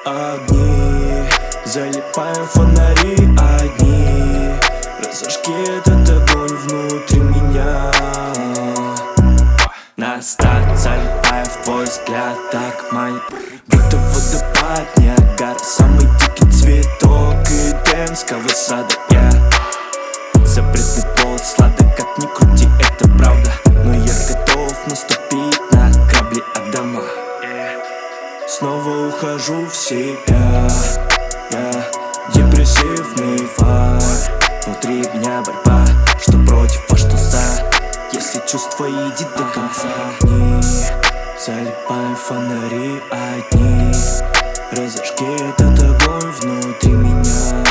Огни, залипаем фонари одни. Разожги этот огонь внутри меня. На старт залипая в твой взгляд, так май. Будто водопад Ниагара, самый дикий цветок Эдемского сада. Запретный плод, сладок, как ни крути, это правда. Но я готов наступить на грабли Адама. Снова ухожу в себя. Я депрессивный вайб. Внутри меня борьба, что против, а что за. Если чувство идет до конца. Огни, залипаем фонари одни. Разожги этот огонь внутри меня.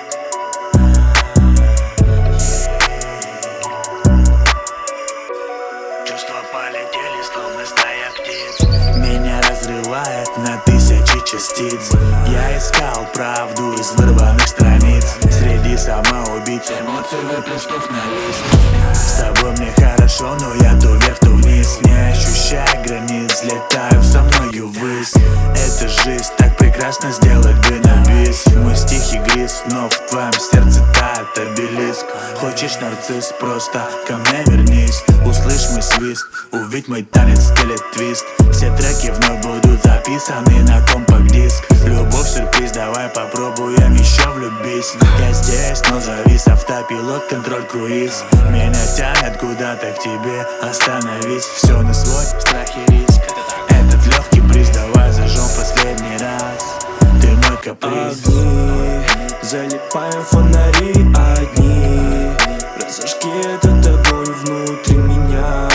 Чувства полетели, словно стая птиц. Меня разрывает на тысячи частиц. Я искал правду из вырванных страниц. Среди самоубийц эмоций выплеснув на лист. С тобой мне хорошо, но я то вверх, то вниз. Не ощущая границ, летаю со мною ввысь. Это жизнь, так прекрасно сделать бы на бис. Мой стих игрист, но в твоем сердце тает обелиск. Хочешь нарцисс, просто ко мне вернись. Услышь мой свист, увидь мой танец, телетвист. Все треки вновь будут записаны на компакт-диск. Любовь сюрприз, давай попробуем еще влюбись. Я здесь, но завис, автопилот, контроль, круиз. Меня тянет куда-то к тебе, остановись. Все на свой страх и риск. Этот легкий бриз, давай зажжем последний раз. Ты мой каприз. Огни, залипаем фонари одни. Разожги этот огонь внутри меня.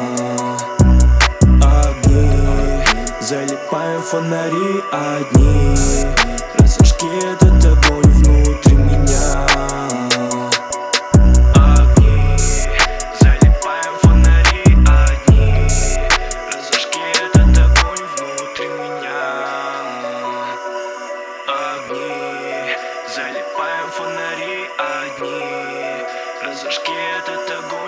Огни, залипаем фонари одни. Разожги этот огонь внутри меня. Огни, залипаем фонари одни. Разожги этот огонь внутри меня. Огни, залипаем фонари одни. Разожги этот огонь.